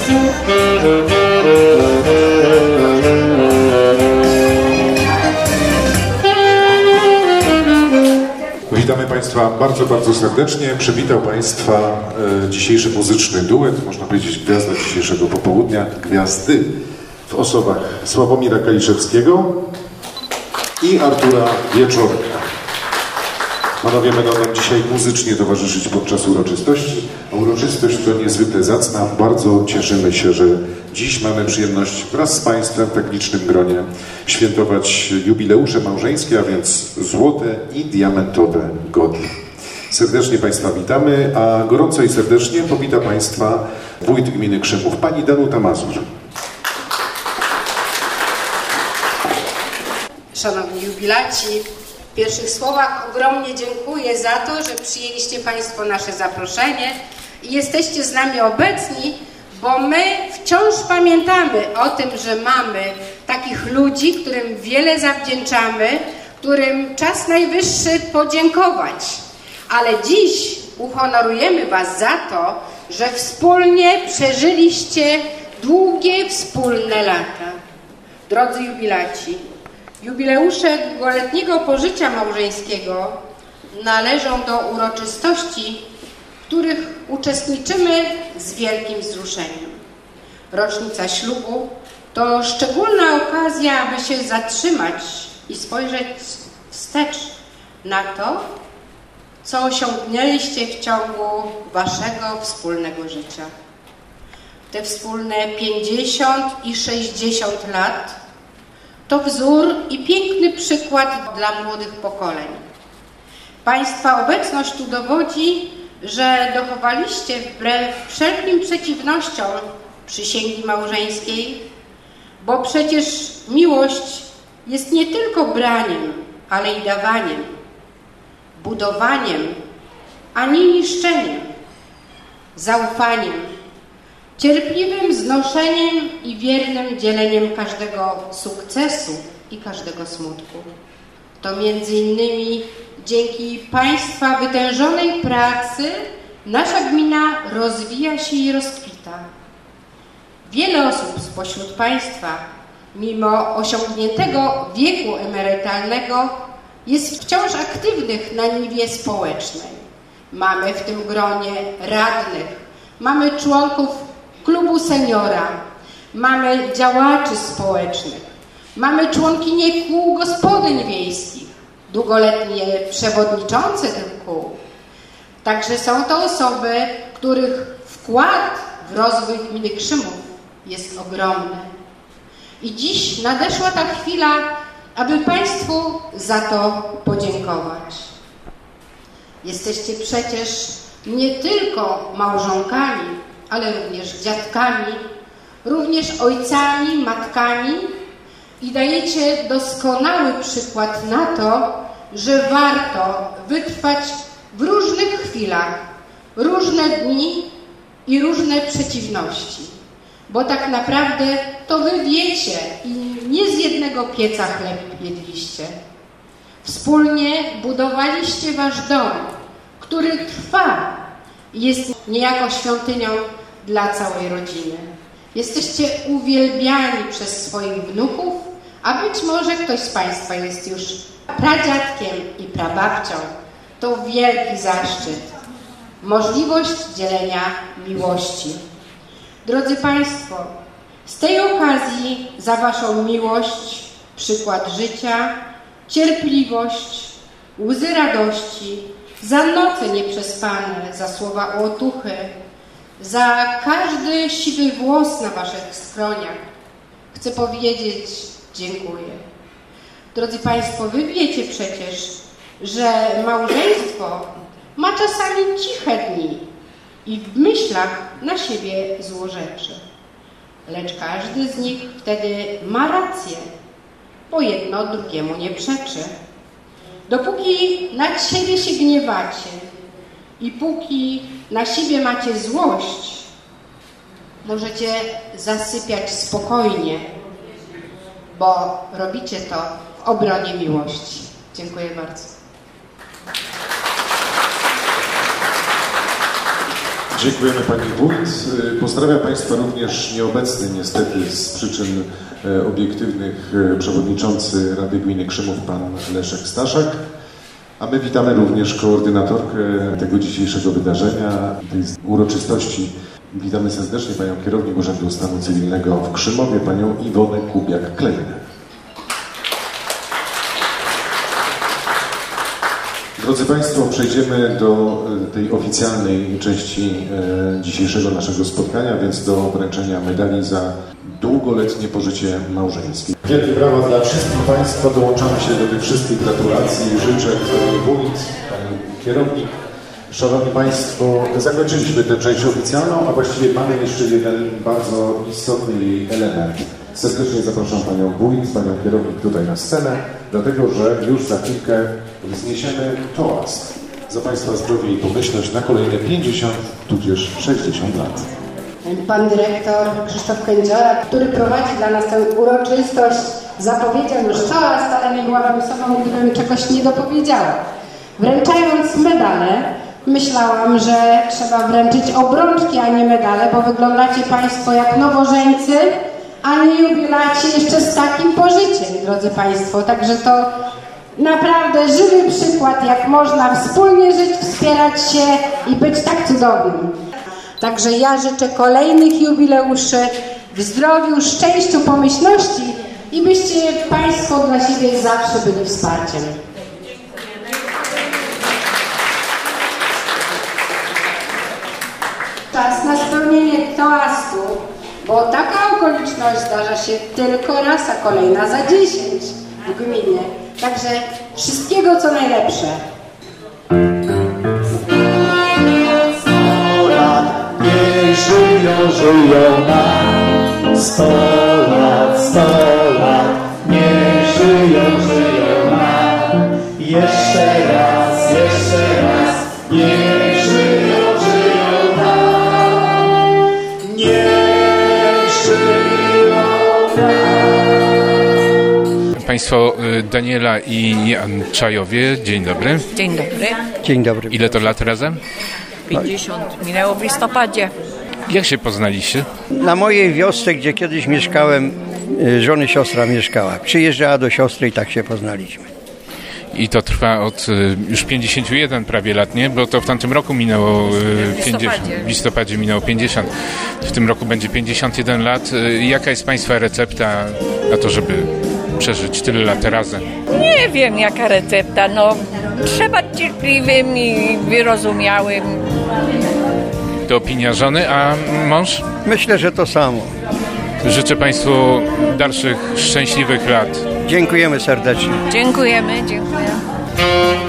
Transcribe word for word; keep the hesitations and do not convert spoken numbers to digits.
Witamy Państwa bardzo, bardzo serdecznie. Przywitał Państwa e, dzisiejszy muzyczny duet, można powiedzieć gwiazda dzisiejszego popołudnia, gwiazdy w osobach Sławomira Kaliszewskiego i Artura Wieczorka. Panowie będą nam dzisiaj muzycznie towarzyszyć podczas uroczystości. A uroczystość to niezwykle zacna. Bardzo cieszymy się, że dziś mamy przyjemność wraz z Państwem w tak licznym gronie świętować jubileusze małżeńskie, a więc złote i diamentowe gody. Serdecznie Państwa witamy, a gorąco i serdecznie powita Państwa wójt gminy Krzymów, pani Danuta Mazur. Szanowni jubilaci, w pierwszych słowach ogromnie dziękuję za to, że przyjęliście Państwo nasze zaproszenie i jesteście z nami obecni, bo my wciąż pamiętamy o tym, że mamy takich ludzi, którym wiele zawdzięczamy, którym czas najwyższy podziękować. Ale dziś uhonorujemy Was za to, że wspólnie przeżyliście długie wspólne lata. Drodzy jubilaci, jubileusze długoletniego pożycia małżeńskiego należą do uroczystości, w których uczestniczymy z wielkim wzruszeniem. Rocznica ślubu to szczególna okazja, aby się zatrzymać i spojrzeć wstecz na to, co osiągnęliście w ciągu Waszego wspólnego życia. Te wspólne pięćdziesiąt i sześćdziesiąt lat to wzór i piękny przykład dla młodych pokoleń. Państwa obecność tu dowodzi, że dochowaliście wbrew wszelkim przeciwnościom przysięgi małżeńskiej, bo przecież miłość jest nie tylko braniem, ale i dawaniem, budowaniem, a nie niszczeniem, zaufaniem, cierpliwym znoszeniem i wiernym dzieleniem każdego sukcesu i każdego smutku. To między innymi dzięki Państwa wytężonej pracy nasza gmina rozwija się i rozkwita. Wiele osób spośród Państwa, mimo osiągniętego wieku emerytalnego, jest wciąż aktywnych na niwie społecznej. Mamy w tym gronie radnych, mamy członków klubu seniora, mamy działaczy społecznych, mamy członkinie kół gospodyń wiejskich, długoletnie przewodniczące tych kół. Także są to osoby, których wkład w rozwój gminy Krzymów jest ogromny. I dziś nadeszła ta chwila, aby Państwu za to podziękować. Jesteście przecież nie tylko małżonkami, ale również dziadkami, również ojcami, matkami i dajecie doskonały przykład na to, że warto wytrwać w różnych chwilach, różne dni i różne przeciwności. Bo tak naprawdę to wy wiecie i nie z jednego pieca chleb jedliście. Wspólnie budowaliście wasz dom, który trwa i jest niejako świątynią dla całej rodziny. Jesteście uwielbiani przez swoich wnuków, a być może ktoś z Państwa jest już pradziadkiem i prababcią. To wielki zaszczyt. Możliwość dzielenia miłości. Drodzy Państwo, z tej okazji za Waszą miłość, przykład życia, cierpliwość, łzy radości, za noce nieprzespane, za słowa otuchy, za każdy siwy włos na Waszych skroniach chcę powiedzieć dziękuję. Drodzy Państwo, Wy wiecie przecież, że małżeństwo ma czasami ciche dni i w myślach na siebie złorzeczy. Lecz każdy z nich wtedy ma rację, bo jedno drugiemu nie przeczy. Dopóki nad siebie się gniewacie i póki na siebie macie złość, możecie zasypiać spokojnie, bo robicie to w obronie miłości. Dziękuję bardzo. Dziękujemy Pani Wójt. Pozdrawiam Państwa również nieobecny niestety z przyczyn e, obiektywnych e, przewodniczący Rady Gminy Krzymów Pan Leszek Staszak. A my witamy również koordynatorkę tego dzisiejszego wydarzenia, tej uroczystości. Witamy serdecznie Panią Kierownik Urzędu Stanu Cywilnego w Krzymowie, Panią Iwonę Kubiak-Klejnę. Drodzy Państwo, przejdziemy do tej oficjalnej części e, dzisiejszego naszego spotkania, więc do wręczenia medali za długoletnie pożycie małżeńskie. Wielkie brawa dla wszystkich Państwa, dołączamy się do tych wszystkich gratulacji, życzę Pani Wójt, Pani Kierownik. Szanowni Państwo, zakończyliśmy tę część oficjalną, a właściwie mamy jeszcze jeden bardzo istotny jej element. Serdecznie zapraszam Panią Wójt, Panią Kierownik tutaj na scenę, dlatego że już za chwilkę wzniesiemy toast za Państwa zdrowie i pomyślność na kolejne pięćdziesiąt tudzież sześćdziesiąt lat. Pan dyrektor Krzysztof Kędziora, który prowadzi dla nas tę uroczystość, zapowiedział już toast, ale nie byłabym sobą, gdybym czegoś nie dopowiedziała. Wręczając medale, myślałam, że trzeba wręczyć obrączki, a nie medale, bo wyglądacie Państwo jak nowożeńcy, a nie jubilaci jeszcze z takim pożyciem, drodzy Państwo. Także to naprawdę żywy przykład, jak można wspólnie żyć, wspierać się i być tak cudownym. Także ja życzę kolejnych jubileuszy w zdrowiu, szczęściu, pomyślności i byście Państwo dla siebie zawsze byli wsparciem. Czas na spełnienie toastu, bo taka okoliczność zdarza się tylko raz, a kolejna za dziesięć w gminie. Także wszystkiego co najlepsze. Niech żyją, żyją nam sto lat, sto lat. Niech żyją, żyją nam jeszcze raz, jeszcze raz. Niech żyją, żyją nam. Niech żyją nam. Państwo Daniela i Jan Czajowie, dzień dobry. Dzień dobry. Dzień dobry. Ile to lat razem? pięćdziesiąt minęło w listopadzie. Jak się poznaliście? Na mojej wiosce, gdzie kiedyś mieszkałem, y, żony siostra mieszkała. Przyjeżdżała do siostry i tak się poznaliśmy. I to trwa od y, już pięćdziesięciu jeden prawie lat, nie? Bo to w tamtym roku minęło y, pięćdziesiąt. W listopadzie minęło pięćdziesiąt. W tym roku będzie pięćdziesiąt jeden lat. Y, jaka jest Państwa recepta na to, żeby przeżyć tyle lat razem? Nie wiem jaka recepta, no trzeba cierpliwym i wyrozumiałym. To opinia żony, a mąż? Myślę, że to samo. Życzę Państwu dalszych szczęśliwych lat. Dziękujemy serdecznie. Dziękujemy, dziękuję.